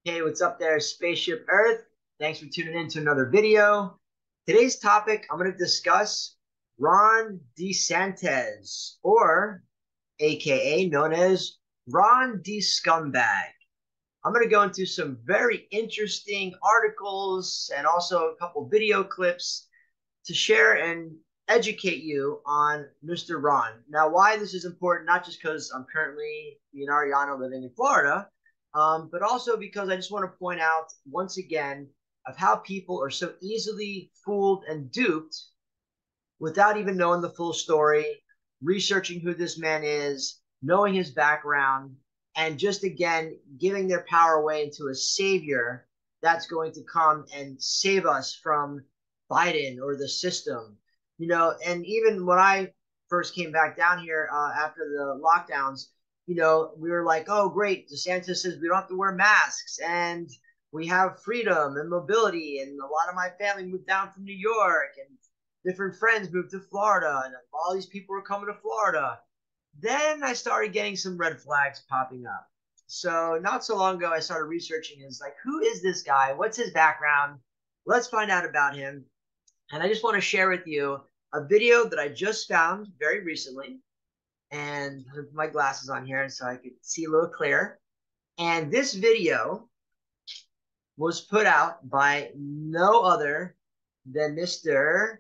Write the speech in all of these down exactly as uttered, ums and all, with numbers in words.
Hey, what's up there, Spaceship Earth? Thanks for tuning in to another video. Today's topic, I'm going to discuss Ron DeSantis, or A K A known as Ron D. Scumbag. I'm going to go into some very interesting articles and also a couple video clips to share and educate you on Mister Ron. Now, why this is important, not just because I'm currently in Ariana living in Florida, um, but also because I just want to point out once again of how people are so easily fooled and duped without even knowing the full story, researching who this man is, knowing his background, and just again giving their power away into a savior that's going to come and save us from Biden or the system. You know, and even when I first came back down here uh, after the lockdowns, you know, we were like, oh, great. DeSantis says we don't have to wear masks and we have freedom and mobility. And a lot of my family moved down from New York and different friends moved to Florida and all these people were coming to Florida. Then I started getting some red flags popping up. So not so long ago, I started researching is like, who is this guy? What's his background? Let's find out about him. And I just want to share with you a video that I just found very recently. And I have my glasses on here so I could see a little clearer. And this video was put out by no other than Mister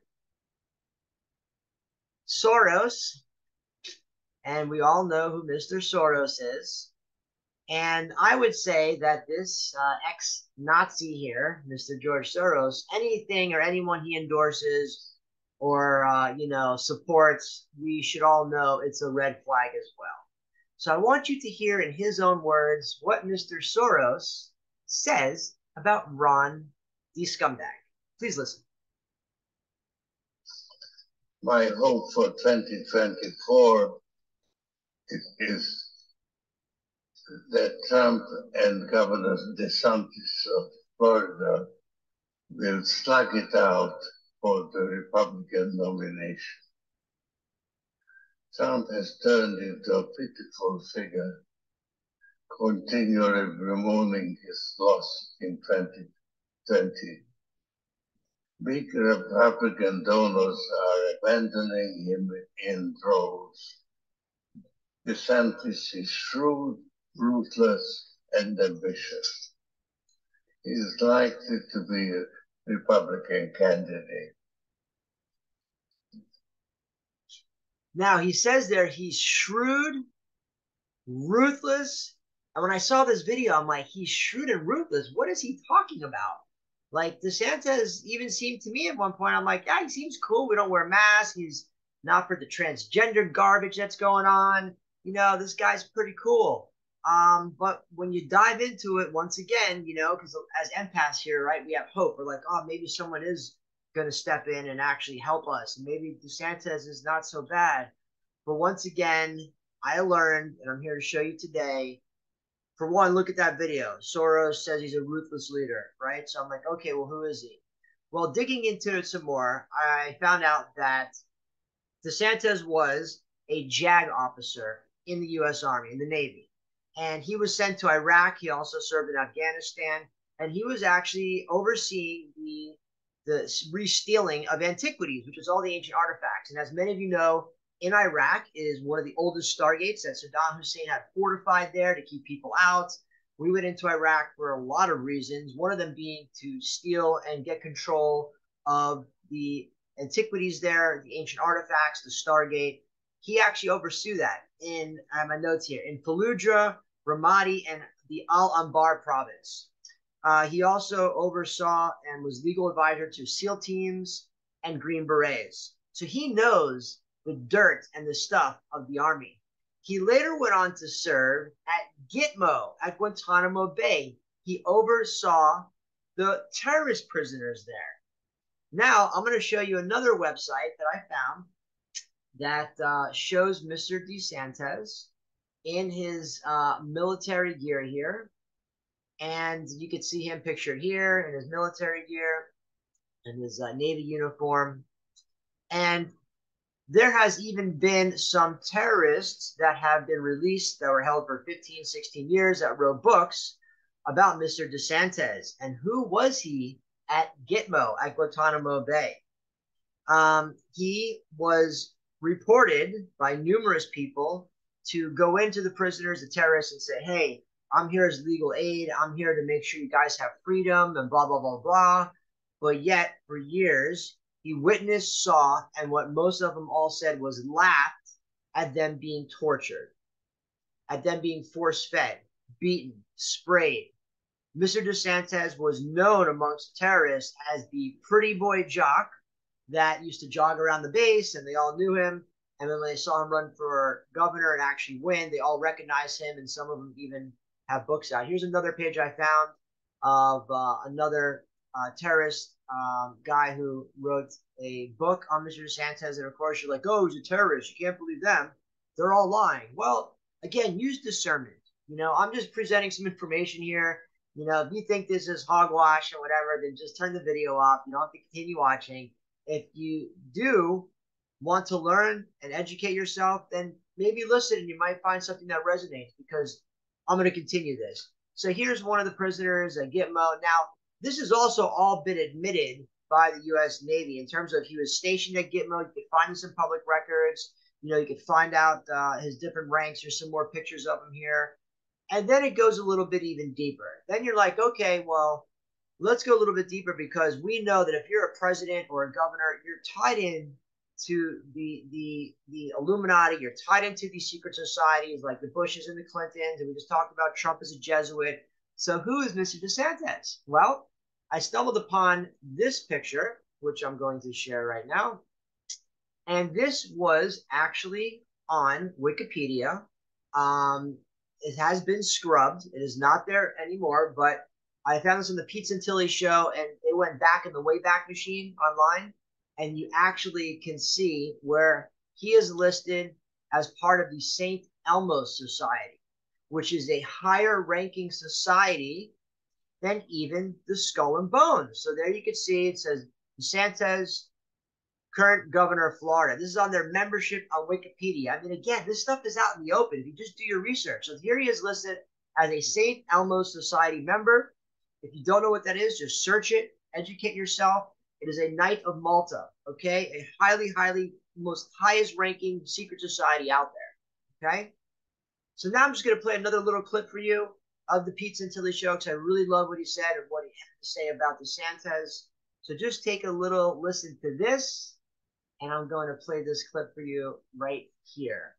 Soros. And we all know who Mister Soros is. And I would say that this uh, ex-Nazi here, Mister George Soros, anything or anyone he endorses or, uh, you know, supports, we should all know it's a red flag as well. So I want you to hear in his own words what Mister Soros says about Ron D. Scumbag. Please listen. My hope for twenty twenty-four is that Trump and Governor DeSantis of Florida will slug it out for the Republican nomination. Trump has turned into a pitiful figure, continually bemoaning his loss in twenty twenty. Big Republican donors are abandoning him in droves. DeSantis is shrewd, ruthless, and ambitious. He is likely to be a Republican candidate. Now, he says there he's shrewd, ruthless. And when I saw this video, I'm like, he's shrewd and ruthless. What is he talking about? Like, DeSantis even seemed to me at one point, I'm like, yeah, he seems cool. We don't wear masks. He's not for the transgender garbage that's going on. You know, this guy's pretty cool. Um, but when you dive into it, once again, you know, because as empaths here, right, we have hope. We're like, oh, maybe someone is going to step in and actually help us. Maybe DeSantis is not so bad. But once again, I learned, and I'm here to show you today. For one, look at that video. Soros says he's a ruthless leader, right? So I'm like, okay, well, who is he? Well, digging into it some more, I found out that DeSantis was a JAG officer in the U S Army, in the Navy. And he was sent to Iraq. He also served in Afghanistan. And he was actually overseeing the, the re-stealing of antiquities, which is all the ancient artifacts. And as many of you know, in Iraq is one of the oldest stargates that Saddam Hussein had fortified there to keep people out. We went into Iraq for a lot of reasons, one of them being to steal and get control of the antiquities there, the ancient artifacts, the Stargate. He actually oversaw that in, I have my notes here, in Fallujah, Ramadi, and the Al-Anbar province. Uh, he also oversaw and was legal advisor to SEAL teams and Green Berets. So he knows the dirt and the stuff of the Army. He later went on to serve at Gitmo at Guantanamo Bay. He oversaw the terrorist prisoners there. Now, I'm going to show you another website that I found that uh, shows Mister DeSantis in his uh, military gear here. And you can see him pictured here in his military gear, in his uh, Navy uniform. And there has even been some terrorists that have been released that were held for fifteen, sixteen years that wrote books about Mister DeSantis and who was he at Gitmo at Guantanamo Bay. Um, he was reported by numerous people to go into the prisoners, the terrorists, and say, hey, I'm here as legal aid. I'm here to make sure you guys have freedom and blah, blah, blah, blah. But yet, for years, he witnessed, saw, and what most of them all said was laughed at them being tortured, at them being force-fed, beaten, sprayed. Mister DeSantis was known amongst terrorists as the pretty boy jock that used to jog around the base, and they all knew him. And then when they saw him run for governor and actually win, they all recognized him, and some of them even have books out. Here's another page I found of uh, another uh, terrorist um, guy who wrote a book on Mister DeSantis, and of course you're like, oh, he's a terrorist. You can't believe them. They're all lying. Well, again, use discernment. You know, I'm just presenting some information here. You know, if you think this is hogwash or whatever, then just turn the video off. You don't have to continue watching. If you do want to learn and educate yourself, then maybe listen and you might find something that resonates, because I'm going to continue this. So here's one of the prisoners at Gitmo. Now, this has also all been admitted by the U S Navy in terms of he was stationed at Gitmo. You can find this in public records. You know, you can find out uh, his different ranks. There's some more pictures of him here. And then it goes a little bit even deeper. Then you're like, okay, well, let's go a little bit deeper, because we know that if you're a president or a governor, you're tied in to the the the Illuminati. You're tied into these secret societies like the Bushes and the Clintons, and we just talked about Trump as a Jesuit. So who is Mister DeSantis? Well, I stumbled upon this picture, which I'm going to share right now, and this was actually on Wikipedia. Um, it has been scrubbed. It is not there anymore, but I found this on the Pete Santilli show, and they went back in the Wayback Machine online, and you actually can see where he is listed as part of the Saint Elmo Society, which is a higher ranking society than even the Skull and Bones. So there you can see it says DeSantis, current governor of Florida. This is on their membership on Wikipedia. I mean, again, this stuff is out in the open if you just do your research. So here he is listed as a Saint Elmo Society member. If you don't know what that is, just search it, educate yourself. It is a Knight of Malta, okay? A highly, highly, most highest ranking secret society out there, okay? So now I'm just going to play another little clip for you of the Pete Santilli show, because I really love what he said and what he had to say about DeSantis. So just take a little listen to this, and I'm going to play this clip for you right here.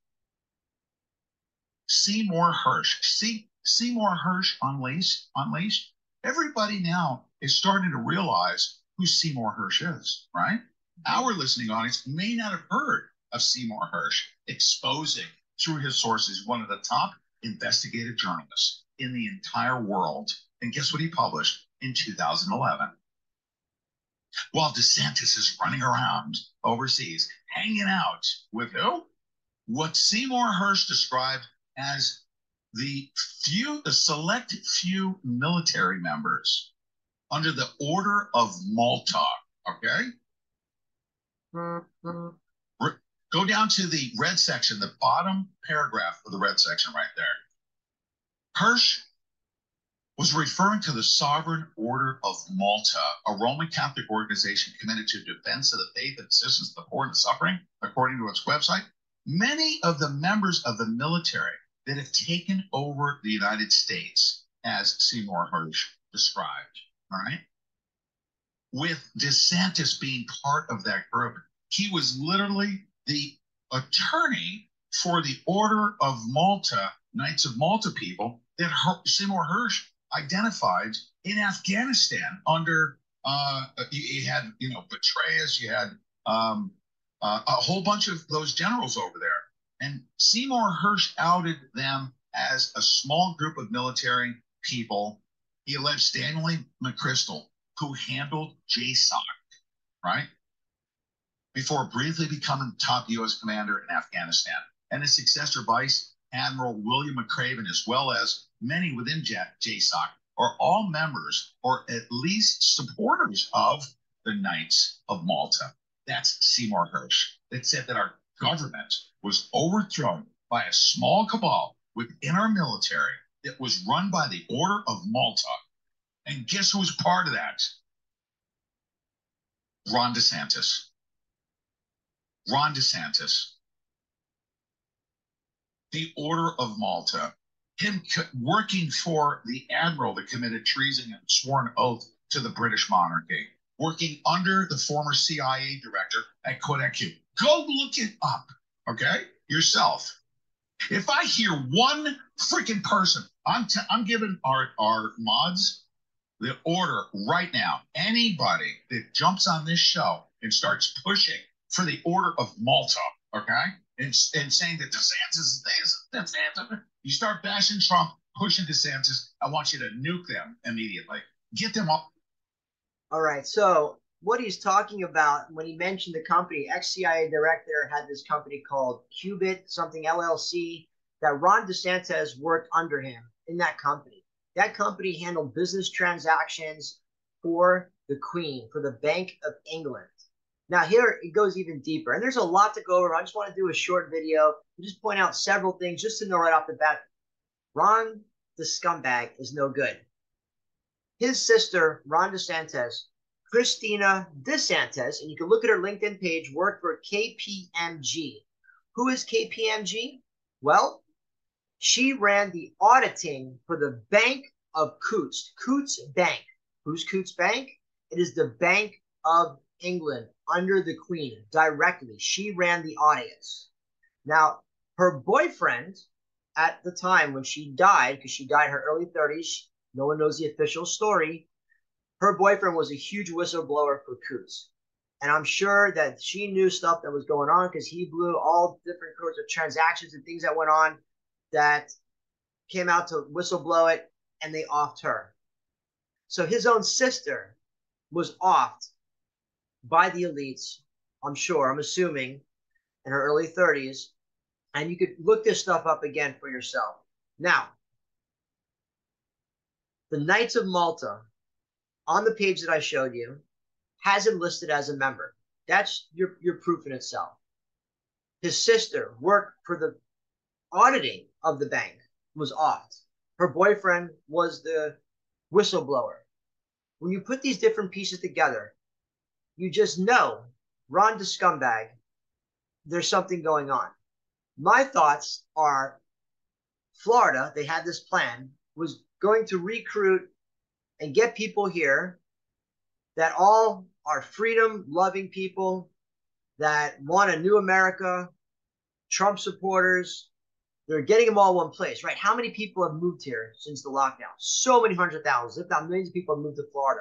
Seymour Hersh. See, Seymour Hersh unleashed, unleashed. Everybody now is starting to realize who Seymour Hersh is, right? Our listening audience may not have heard of Seymour Hersh, exposing through his sources one of the top investigative journalists in the entire world. And guess what he published in two thousand eleven? While DeSantis is running around overseas, hanging out with who? What Seymour Hersh described as the few, the select few military members under the Order of Malta, okay? Mm-hmm. Go down to the red section, the bottom paragraph of the red section right there. Hersh was referring to the Sovereign Order of Malta, a Roman Catholic organization committed to defense of the faith and assistance to the poor and the suffering, according to its website. Many of the members of the military that have taken over the United States, as Seymour Hersh described, all right? With DeSantis being part of that group, he was literally the attorney for the Order of Malta, Knights of Malta people, that Her- Seymour Hersh identified in Afghanistan under, uh, you, you had, you know, Petraeus, you had um, uh, a whole bunch of those generals over there. And Seymour Hersh outed them as a small group of military people. He alleged Stanley McChrystal, who handled J SOC, right, before briefly becoming top U S commander in Afghanistan, and his successor, Vice Admiral William McCraven, as well as many within J SOC, are all members or at least supporters of the Knights of Malta. That's Seymour Hersh. That said that our government was overthrown by a small cabal within our military that was run by the Order of Malta. And guess who was part of that? Ron DeSantis. Ron DeSantis. The Order of Malta. Him working for the admiral that committed treason and swore an oath to the British monarchy. Working under the former C I A director at Kodak Q. Go look it up, okay? Yourself. If I hear one freaking person, I'm, t- I'm giving our, our mods the order right now. Anybody that jumps on this show and starts pushing for the Order of Malta, okay? And, and saying that DeSantis is this, DeSantis, you start bashing Trump, pushing DeSantis, I want you to nuke them immediately. Get them up. All right. So what he's talking about when he mentioned the company, ex-C I A director had this company called Qubit, something L L C, that Ron DeSantis worked under him in that company. That company handled business transactions for the Queen, for the Bank of England. Now here it goes even deeper, and there's a lot to go over. I just want to do a short video and just point out several things just to know right off the bat. Ron, the scumbag, is no good. His sister, Ron DeSantis, Christina DeSantis, and you can look at her LinkedIn page, worked for K P M G. Who is K P M G? Well, she ran the auditing for the Bank of Coutts, Coutts Bank. Who's Coutts Bank? It is the Bank of England under the Queen directly. She ran the audits. Now, her boyfriend at the time when she died, because she died in her early thirties, no one knows the official story, her boyfriend was a huge whistleblower for Coutts. And I'm sure that she knew stuff that was going on because he blew all different sorts of transactions and things that went on that came out to whistleblow it, and they offed her. So his own sister was offed by the elites, I'm sure, I'm assuming, in her early thirties. And you could look this stuff up again for yourself. Now, the Knights of Malta, on the page that I showed you, has him listed as a member. That's your, your proof in itself. His sister worked for the auditing of the bank, was offed. Her boyfriend was the whistleblower. When you put these different pieces together, you just know, Ron the scumbag, there's something going on. My thoughts are Florida, they had this plan, was going to recruit and get people here that all are freedom-loving people that want a new America, Trump supporters. They're getting them all in one place, right? How many people have moved here since the lockdown? So many hundred thousands, if not millions of people have moved to Florida.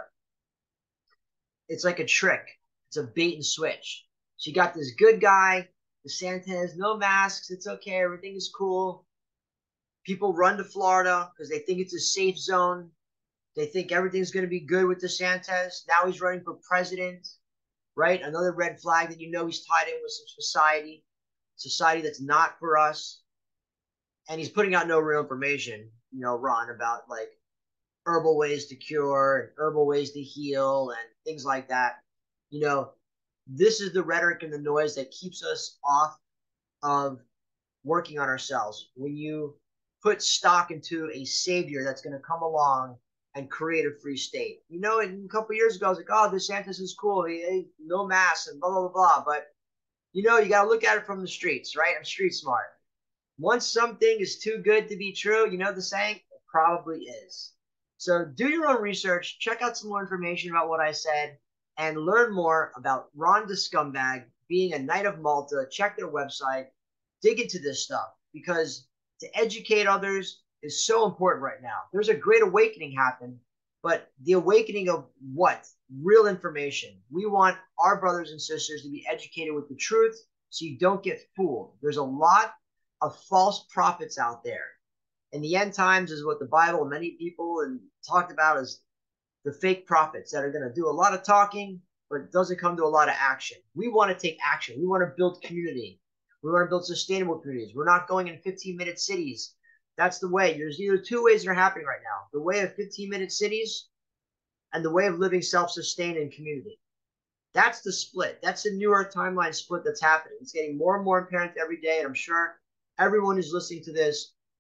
It's like a trick. It's a bait and switch. So you got this good guy, DeSantis, no masks, it's okay, everything is cool. People run to Florida because they think it's a safe zone. They think everything's going to be good with DeSantis. Now he's running for president, right? Another red flag that you know he's tied in with some society, society that's not for us. And he's putting out no real information, you know, Ron, about like herbal ways to cure and herbal ways to heal and things like that. You know, this is the rhetoric and the noise that keeps us off of working on ourselves. When you put stock into a savior that's going to come along and create a free state. You know, and a couple of years ago, I was like, oh, DeSantis is cool. He, he, no masks and blah, blah, blah, blah. But, you know, you got to look at it from the streets, right? I'm street smart. Once something is too good to be true, you know the saying? It probably is. So do your own research. Check out some more information about what I said and learn more about Ron the Scumbag being a Knight of Malta. Check their website. Dig into this stuff because to educate others is so important right now. There's a great awakening happen, but the awakening of what? Real information. We want our brothers and sisters to be educated with the truth so you don't get fooled. There's a lot of false prophets out there. And the end times is what the Bible and many people and talked about as the fake prophets that are going to do a lot of talking, but it doesn't come to a lot of action. We want to take action. We want to build community. We want to build sustainable communities. We're not going in fifteen minute cities. That's the way. There's either two ways that are happening right now. The way of fifteen minute cities and the way of living self-sustained in community. That's the split. That's the New Earth timeline split that's happening. It's getting more and more apparent every day, and I'm sure everyone who's listening to this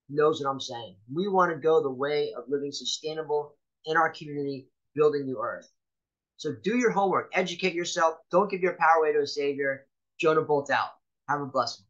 knows what I'm saying. We want to go the way of living sustainable in our community, building new earth. So do your homework, educate yourself. Don't give your power away to a savior. Jonah Bolt out. Have a blessed one.